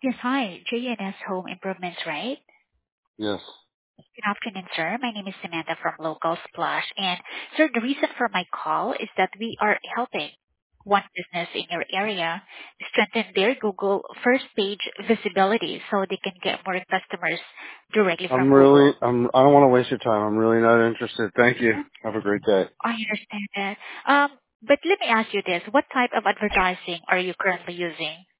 Yes, hi. JNS Home Improvements, right? Yes. Good afternoon, sir. My name is Samantha from Local Splash. And, sir, the reason for my call is that we are helping one business in your area strengthen their Google first page visibility so they can get more customers directly from Google. I don't want to waste your time. I'm really not interested. Thank you. Have a great day. I understand that. But let me ask you this. What type of advertising are you currently using?